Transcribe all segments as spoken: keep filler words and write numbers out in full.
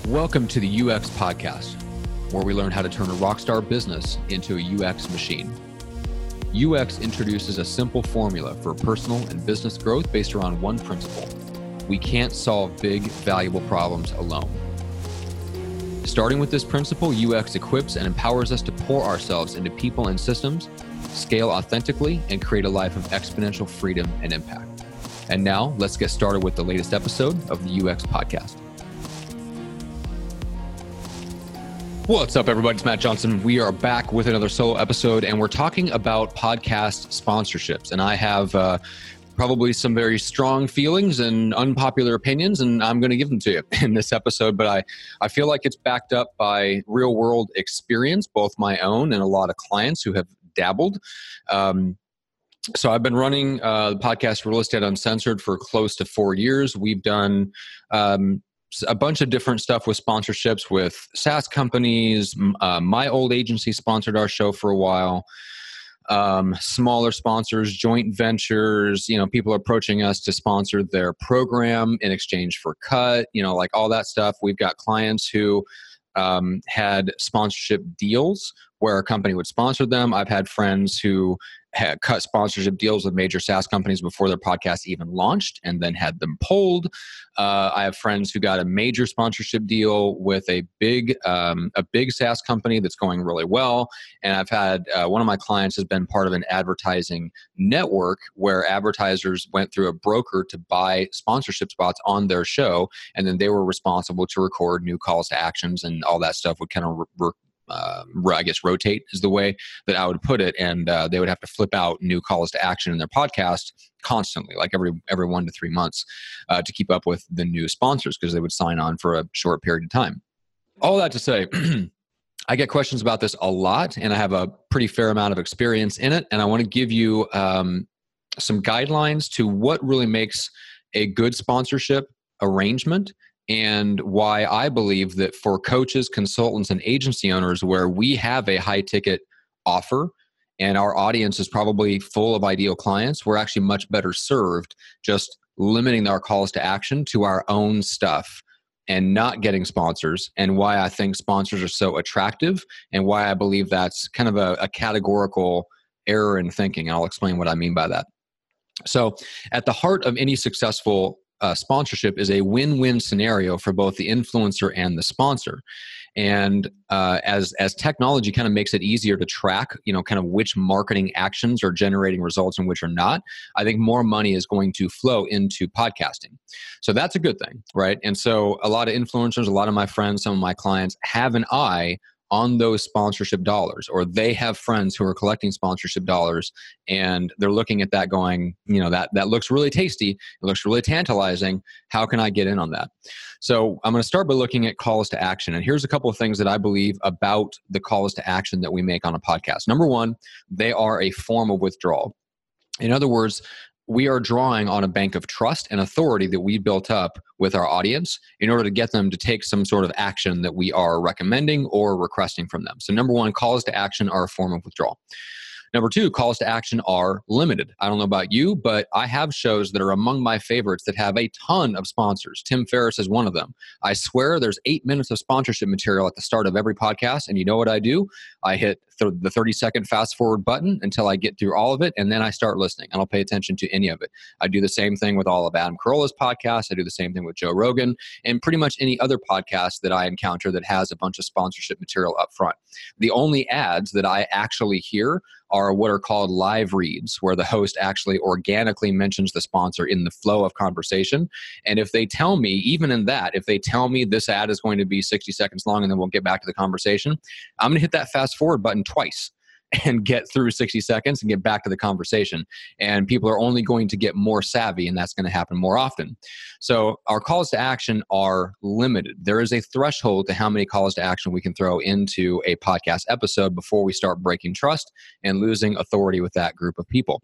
Welcome to the U X Podcast, where we learn how to turn a rockstar business into a U X machine. U X introduces a simple formula for personal and business growth based around one principle. We can't solve big, valuable problems alone. Starting with this principle, U X equips and empowers us to pour ourselves into people and systems, scale authentically, and create a life of exponential freedom and impact. And now, let's get started with the latest episode of the U X Podcast. What's up, everybody? It's Matt Johnson. We are back with another solo episode, and we're talking about podcast sponsorships. And I have uh, probably some very strong feelings and unpopular opinions, and I'm going to give them to you in this episode. But I, I feel like it's backed up by real-world experience, both my own and a lot of clients who have dabbled. Um, So I've been running uh, the podcast Real Estate Uncensored for close to four years. We've done um, a bunch of different stuff with sponsorships with SaaS companies. Uh, my old agency sponsored our show for a while. Um, smaller sponsors, joint ventures, you know, people approaching us to sponsor their program in exchange for cut, you know, like all that stuff. We've got clients who um, had sponsorship deals where a company would sponsor them. I've had friends who had cut sponsorship deals with major SaaS companies before their podcast even launched and then had them pulled. Uh, I have friends who got a major sponsorship deal with a big um, a big SaaS company that's going really well. And I've had uh, one of my clients has been part of an advertising network where advertisers went through a broker to buy sponsorship spots on their show. And then they were responsible to record new calls to actions, and all that stuff would kind of re- Uh, I guess rotate is the way that I would put it, and uh, they would have to flip out new calls to action in their podcast constantly, like every every one to three months, uh, to keep up with the new sponsors because they would sign on for a short period of time. All that to say, I get questions about this a lot, and I have a pretty fair amount of experience in it, and I want to give you um, some guidelines to what really makes a good sponsorship arrangement, and why I believe that for coaches, consultants, and agency owners where we have a high ticket offer and our audience is probably full of ideal clients, we're actually much better served just limiting our calls to action to our own stuff and not getting sponsors, and why I think sponsors are so attractive and why I believe that's kind of a, a categorical error in thinking. And I'll explain what I mean by that. So at the heart of any successful Uh, sponsorship is a win-win scenario for both the influencer and the sponsor. And uh, as as technology kind of makes it easier to track, you know, kind of which marketing actions are generating results and which are not, I think more money is going to flow into podcasting. So that's a good thing, right? And so a lot of influencers, a lot of my friends, some of my clients have an eye on those sponsorship dollars, or they have friends who are collecting sponsorship dollars, and they're looking at that going, you know, that that looks really tasty. It looks really tantalizing. How can I get in on that? So I'm going to start by looking at calls to action. And here's a couple of things that I believe about the calls to action that we make on a podcast. Number one, they are a form of withdrawal. In other words, we are drawing on a bank of trust and authority that we built up with our audience in order to get them to take some sort of action that we are recommending or requesting from them. So number one, calls to action are a form of withdrawal. Number two, calls to action are limited. I don't know about you, but I have shows that are among my favorites that have a ton of sponsors. Tim Ferriss is one of them. I swear there's eight minutes of sponsorship material at the start of every podcast, and you know what I do? I hit th- the thirty second fast forward button until I get through all of it, and then I start listening. I don't pay attention to any of it. I do the same thing with all of Adam Carolla's podcasts. I do the same thing with Joe Rogan, and pretty much any other podcast that I encounter that has a bunch of sponsorship material up front. The only ads that I actually hear are what are called live reads, where the host actually organically mentions the sponsor in the flow of conversation. And if they tell me, even in that, if they tell me this ad is going to be sixty seconds long and then we'll get back to the conversation, I'm going to hit that fast forward button twice and get through sixty seconds and get back to the conversation. And people are only going to get more savvy, and that's going to happen more often. So our calls to action are limited. There is a threshold to how many calls to action we can throw into a podcast episode before we start breaking trust and losing authority with that group of people.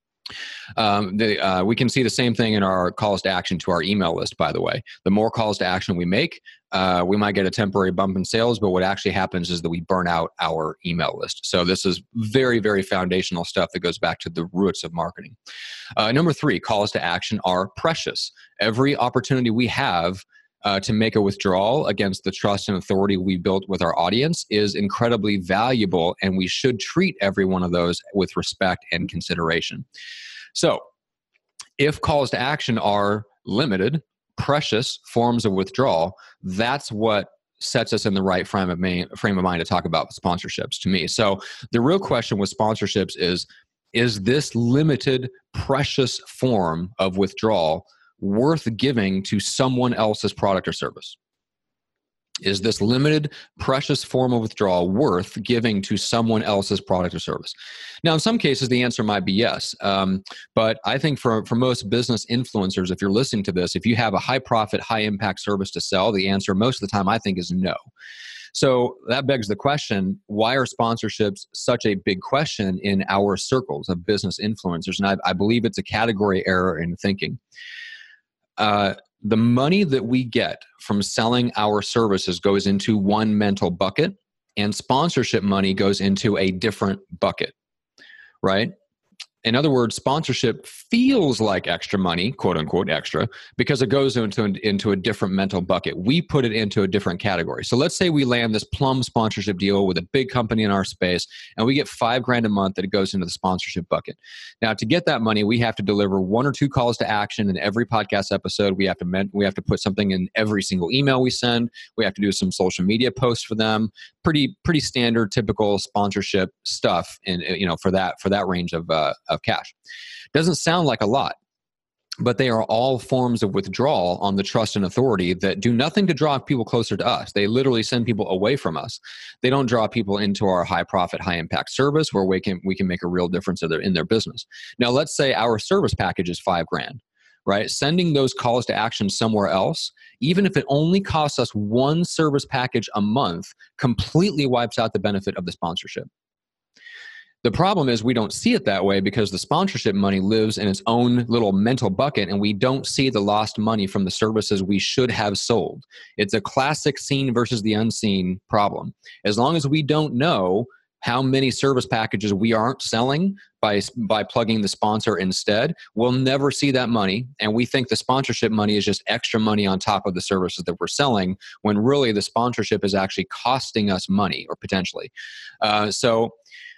Um, the, uh, we can see the same thing in our calls to action to our email list, by the way. The more calls to action we make, uh, we might get a temporary bump in sales, but what actually happens is that we burn out our email list. So this is very, very foundational stuff that goes back to the roots of marketing. Uh, number three, calls to action are precious. Every opportunity we have uh, to make a withdrawal against the trust and authority we built with our audience is incredibly valuable, and we should treat every one of those with respect and consideration. So if calls to action are limited, precious forms of withdrawal, that's what sets us in the right frame of, main, frame of mind to talk about sponsorships to me. So the real question with sponsorships is, is this limited, precious form of withdrawal worth giving to someone else's product or service? Is this limited, precious form of withdrawal worth giving to someone else's product or service? Now, in some cases, the answer might be yes. Um, but I think for, for most business influencers, if you're listening to this, if you have a high profit, high impact service to sell, the answer most of the time, I think, is no. So that begs the question, why are sponsorships such a big question in our circles of business influencers? And I, I believe it's a category error in thinking. Uh, the money that we get from selling our services goes into one mental bucket, and sponsorship money goes into a different bucket, right? In other words, sponsorship feels like extra money, quote unquote extra, because it goes into, into a different mental bucket. We put it into a different category. So let's say we land this plum sponsorship deal with a big company in our space, and we get five grand a month that it goes into the sponsorship bucket. Now, to get that money, we have to deliver one or two calls to action in every podcast episode. We have to men- we have to put something in every single email we send. We have to do some social media posts for them. Pretty pretty standard, typical sponsorship stuff, in you know for that for that range of uh, of cash. Doesn't sound like a lot, but they are all forms of withdrawal on the trust and authority that do nothing to draw people closer to us. They literally send people away from us. They don't draw people into our high profit, high impact service where we can we can make a real difference in their, in their business. Now, let's say our service package is five grand. Right? Sending those calls to action somewhere else, even if it only costs us one service package a month, completely wipes out the benefit of the sponsorship. The problem is we don't see it that way because the sponsorship money lives in its own little mental bucket, and we don't see the lost money from the services we should have sold. It's a classic seen versus the unseen problem. As long as we don't know how many service packages we aren't selling by by plugging the sponsor instead, we'll never see that money. And we think the sponsorship money is just extra money on top of the services that we're selling, when really the sponsorship is actually costing us money, or potentially. Uh, so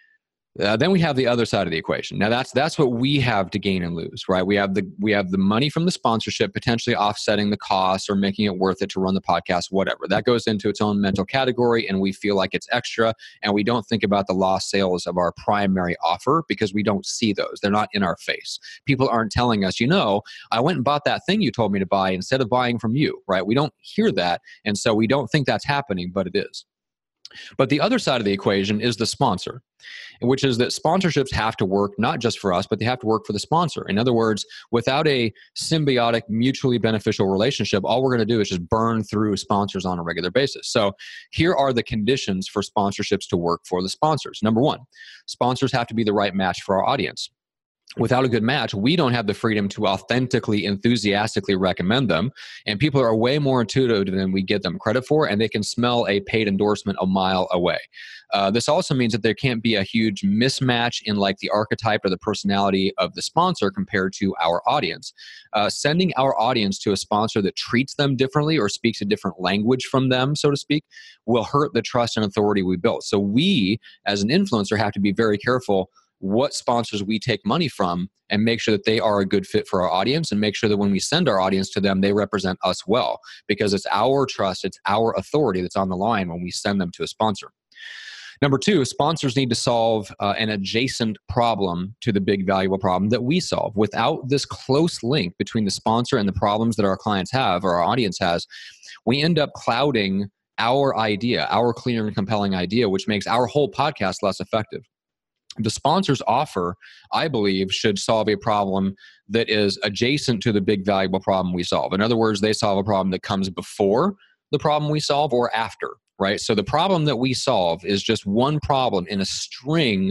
Uh, then we have the other side of the equation. Now that's that's what we have to gain and lose, right? We have the we have the money from the sponsorship potentially offsetting the costs or making it worth it to run the podcast, whatever. That goes into its own mental category, and we feel like it's extra, and we don't think about the lost sales of our primary offer because we don't see those. They're not in our face. People aren't telling us, you know, I went and bought that thing you told me to buy instead of buying from you, right? We don't hear that, and so we don't think that's happening, but it is. But the other side of the equation is the sponsor, which is that sponsorships have to work not just for us, but they have to work for the sponsor. In other words, without a symbiotic, mutually beneficial relationship, all we're going to do is just burn through sponsors on a regular basis. So here are the conditions for sponsorships to work for the sponsors. Number one, sponsors have to be the right match for our audience. Without a good match, we don't have the freedom to authentically, enthusiastically recommend them. And people are way more intuitive than we give them credit for, and they can smell a paid endorsement a mile away. Uh, this also means that there can't be a huge mismatch in like the archetype or the personality of the sponsor compared to our audience. Uh, sending our audience to a sponsor that treats them differently or speaks a different language from them, so to speak, will hurt the trust and authority we built. So we, as an influencer, have to be very careful what sponsors we take money from and make sure that they are a good fit for our audience, and make sure that when we send our audience to them, they represent us well, because it's our trust, it's our authority that's on the line when we send them to a sponsor. Number two, sponsors need to solve uh, an adjacent problem to the big valuable problem that we solve. Without this close link between the sponsor and the problems that our clients have or our audience has, we end up clouding our idea, our clear and compelling idea, which makes our whole podcast less effective. The sponsor's offer, I believe, should solve a problem that is adjacent to the big valuable problem we solve. In other words, they solve a problem that comes before the problem we solve or after, right? So the problem that we solve is just one problem in a string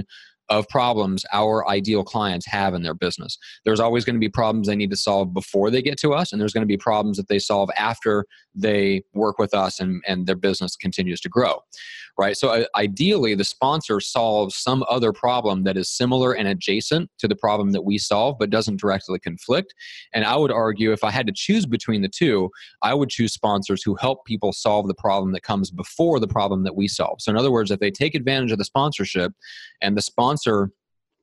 of problems our ideal clients have in their business. There's always going to be problems they need to solve before they get to us, and there's going to be problems that they solve after they work with us and, and their business continues to grow, right? So uh, ideally, the sponsor solves some other problem that is similar and adjacent to the problem that we solve, but doesn't directly conflict. And I would argue if I had to choose between the two, I would choose sponsors who help people solve the problem that comes before the problem that we solve. So in other words, if they take advantage of the sponsorship and the sponsor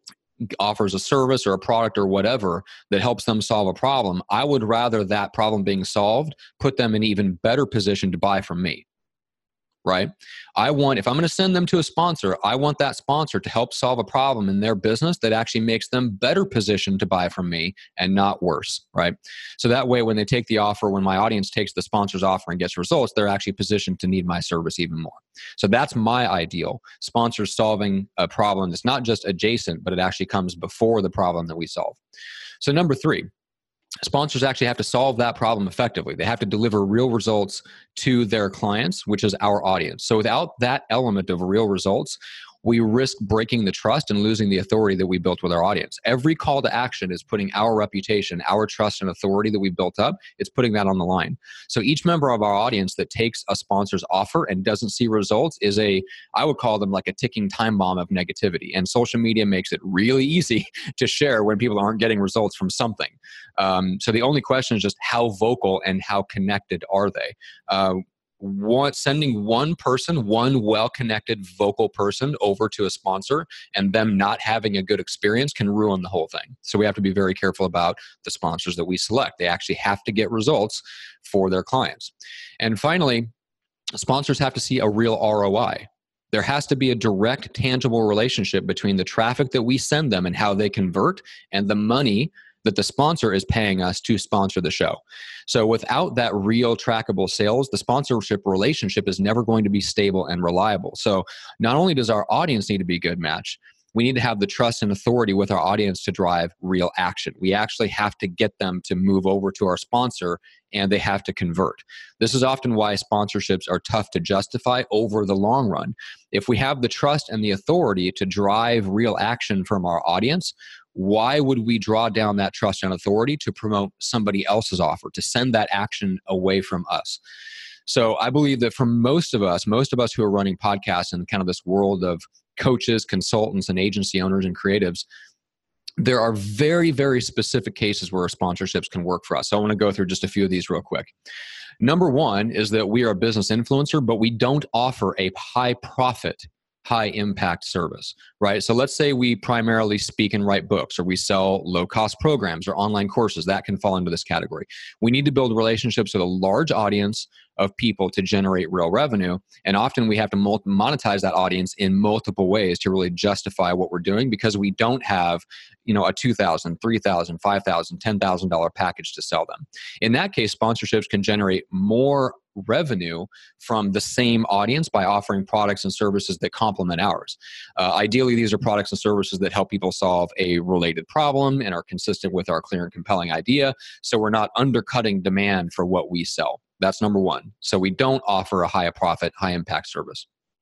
offers a service or a product or whatever that helps them solve a problem, I would rather that problem being solved put them in an even better position to buy from me, right? I want, if I'm going to send them to a sponsor, I want that sponsor to help solve a problem in their business that actually makes them better positioned to buy from me and not worse, right? So that way, when they take the offer, when my audience takes the sponsor's offer and gets results, they're actually positioned to need my service even more. So that's my ideal. Sponsors solving a problem that's not just adjacent, but it actually comes before the problem that we solve. So number three, sponsors actually have to solve that problem effectively. They have to deliver real results to their clients, which is our audience. So without that element of real results, we risk breaking the trust and losing the authority that we built with our audience. Every call to action is putting our reputation, our trust and authority that we built up, it's putting that on the line. So each member of our audience that takes a sponsor's offer and doesn't see results is a, I would call them like a ticking time bomb of negativity. And social media makes it really easy to share when people aren't getting results from something. Um, so the only question is just how vocal and how connected are they? Uh, One, sending one person, one well-connected vocal person over to a sponsor and them not having a good experience can ruin the whole thing. So we have to be very careful about the sponsors that we select. They actually have to get results for their clients. And finally, sponsors have to see a real R O I. There has to be a direct, tangible relationship between the traffic that we send them and how they convert and the money that the sponsor is paying us to sponsor the show. So without that real trackable sales, the sponsorship relationship is never going to be stable and reliable. So not only does our audience need to be a good match, we need to have the trust and authority with our audience to drive real action. We actually have to get them to move over to our sponsor and they have to convert. This is often why sponsorships are tough to justify over the long run. If we have the trust and the authority to drive real action from our audience, why would we draw down that trust and authority to promote somebody else's offer, to send that action away from us? So I believe that for most of us, most of us who are running podcasts in kind of this world of coaches, consultants, and agency owners and creatives, there are very, very specific cases where sponsorships can work for us. So I want to go through just a few of these real quick. Number one is that we are a business influencer, but we don't offer a high profit, high impact service, right? So let's say we primarily speak and write books, or we sell low cost programs or online courses. That can fall into this category. We need to build relationships with a large audience of people to generate real revenue. And often we have to monetize that audience in multiple ways to really justify what we're doing, because we don't have, you know, a two thousand dollars, three thousand dollars, five thousand dollars, ten thousand dollars package to sell them. In that case, sponsorships can generate more revenue from the same audience by offering products and services that complement ours. Uh, ideally, these are products and services that help people solve a related problem and are consistent with our clear and compelling idea. So we're not undercutting demand for what we sell. That's number one. So we don't offer a high profit, high impact service.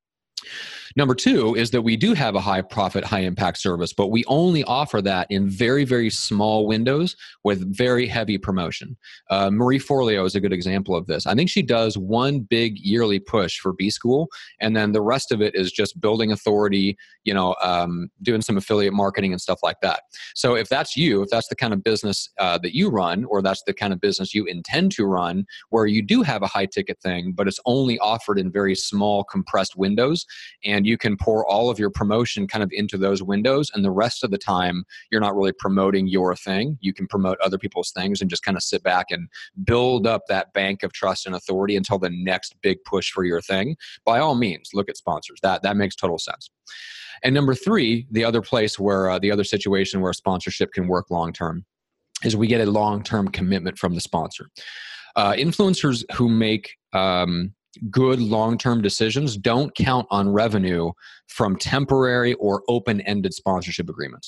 Number two is that we do have a high profit, high impact service, but we only offer that in very, very small windows with very heavy promotion. Uh, Marie Forleo is a good example of this. I think she does one big yearly push for B-School, and then the rest of it is just building authority, you know, um, doing some affiliate marketing and stuff like that. So if that's you, if that's the kind of business uh, that you run, or that's the kind of business you intend to run, where you do have a high ticket thing, but it's only offered in very small compressed windows, and you can pour all of your promotion kind of into those windows, and the rest of the time you're not really promoting your thing. You can promote other people's things and just kind of sit back and build up that bank of trust and authority until the next big push for your thing. By all means, look at sponsors. That that makes total sense. And number three, the other place where uh, the other situation where sponsorship can work long term is we get a long term commitment from the sponsor. Uh, influencers who make um, good long-term decisions don't count on revenue from temporary or open-ended sponsorship agreements.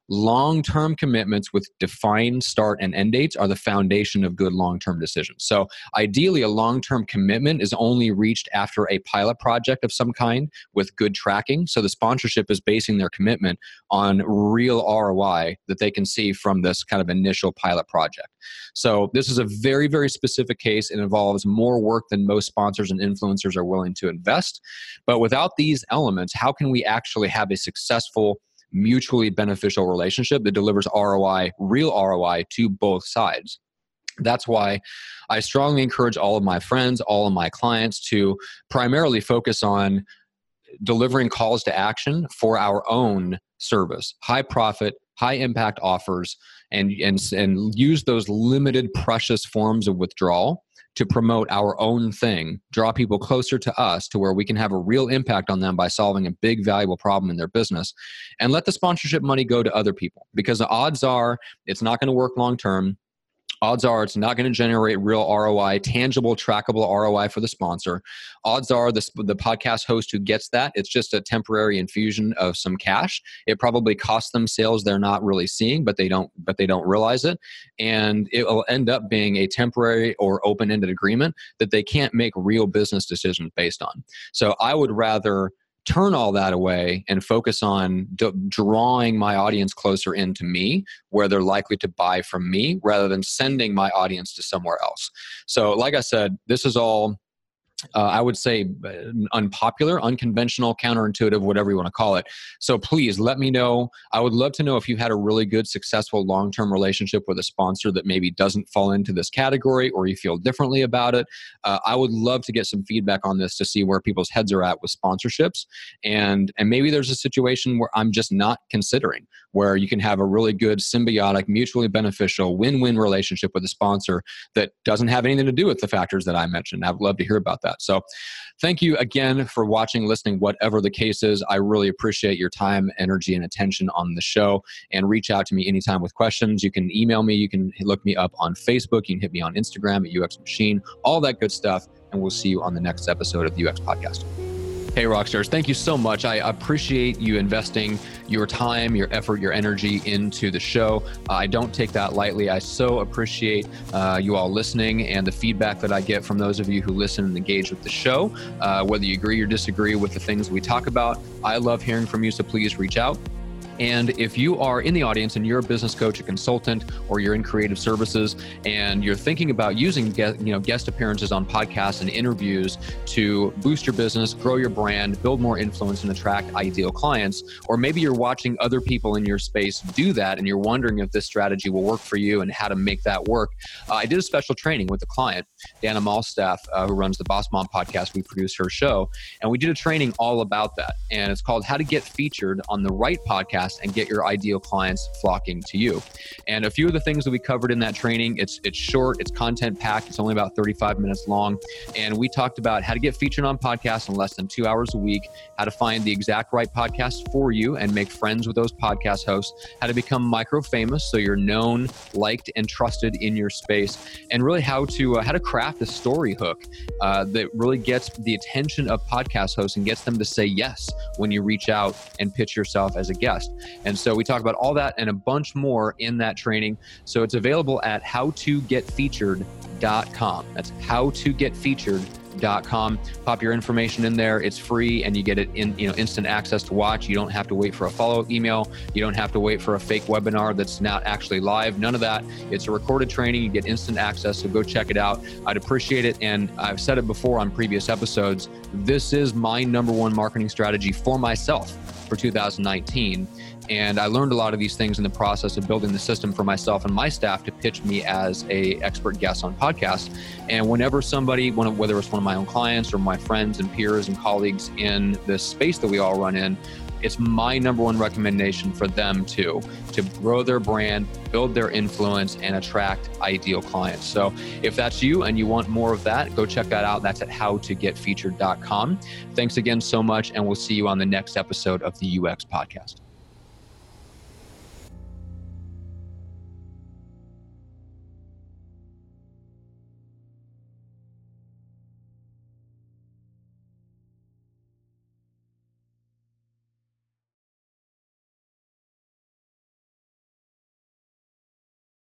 long-term commitments with defined start and end dates are the foundation of good long-term decisions. So ideally, a long-term commitment is only reached after a pilot project of some kind with good tracking. So the sponsorship is basing their commitment on real R O I that they can see from this kind of initial pilot project. So this is a very, very specific case. It involves more work than most sponsors and influencers are willing to invest. But without these elements, how can we actually have a successful, mutually beneficial relationship that delivers R O I, real R O I to both sides? That's why I strongly encourage all of my friends, all of my clients to primarily focus on delivering calls to action for our own service, high profit, high impact offers, and, and, and use those limited, precious forms of withdrawal to promote our own thing, draw people closer to us to where we can have a real impact on them by solving a big, valuable problem in their business, and let the sponsorship money go to other people. Because the odds are it's not going to work long term. Odds are it's not going to generate real R O I, tangible, trackable R O I for the sponsor. Odds are the, the podcast host who gets that, it's just a temporary infusion of some cash. It probably costs them sales they're not really seeing, but they don't, but they don't realize it. And it will end up being a temporary or open-ended agreement that they can't make real business decisions based on. So I would rather turn all that away and focus on d- drawing my audience closer into me, where they're likely to buy from me, rather than sending my audience to somewhere else. So like I said, this is all, uh, I would say, unpopular, unconventional, counterintuitive, whatever you want to call it. So please let me know. I would love to know if you've had a really good, successful, long-term relationship with a sponsor that maybe doesn't fall into this category, or you feel differently about it. Uh, I would love to get some feedback on this to see where people's heads are at with sponsorships. And, and maybe there's a situation where I'm just not considering, where you can have a really good, symbiotic, mutually beneficial, win-win relationship with a sponsor that doesn't have anything to do with the factors that I mentioned. I'd love to hear about that. So thank you again for watching, listening, whatever the case is. I really appreciate your time, energy, and attention on the show. And reach out to me anytime with questions. You can email me. You can look me up on Facebook. You can hit me on Instagram at U X Machine, all that good stuff. And we'll see you on the next episode of the U X Podcast. Hey, Rockstars, thank you so much. I appreciate you investing your time, your effort, your energy into the show. Uh, I don't take that lightly. I so appreciate uh, you all listening and the feedback that I get from those of you who listen and engage with the show. Uh, whether you agree or disagree with the things we talk about, I love hearing from you, so please reach out. And if you are in the audience and you're a business coach, a consultant, or you're in creative services and you're thinking about using guest, you know, guest appearances on podcasts and interviews to boost your business, grow your brand, build more influence, and attract ideal clients, or maybe you're watching other people in your space do that and you're wondering if this strategy will work for you and how to make that work, uh, I did a special training with a client, Dana Malstaff, uh, who runs the Boss Mom podcast. We produce her show, and we did a training all about that. And it's called How to Get Featured on the Right Podcast and Get Your Ideal Clients Flocking to You. And a few of the things that we covered in that training, it's it's short, it's content packed, it's only about thirty-five minutes long. And we talked about how to get featured on podcasts in less than two hours a week, how to find the exact right podcast for you and make friends with those podcast hosts, how to become micro famous so you're known, liked, and trusted in your space, and really how to uh, how to craft a story hook uh, that really gets the attention of podcast hosts and gets them to say yes when you reach out and pitch yourself as a guest. And so we talk about all that and a bunch more in that training. So it's available at how to get featured dot com. That's how to get featured dot com. Pop your information in there. It's free and you get it in, you know, instant access to watch. You don't have to wait for a follow-up email. You don't have to wait for a fake webinar that's not actually live. None of that. It's a recorded training. You get instant access. So go check it out. I'd appreciate it. And I've said it before on previous episodes. This is my number one marketing strategy for myself for two thousand nineteen. And I learned a lot of these things in the process of building the system for myself and my staff to pitch me as a expert guest on podcasts. And whenever somebody, whether it's one of my own clients or my friends and peers and colleagues in the space that we all run in, it's my number one recommendation for them too, to grow their brand, build their influence, and attract ideal clients. So if that's you and you want more of that, go check that out. That's at how to get featured dot com. Thanks again so much, and we'll see you on the next episode of the U X Podcast.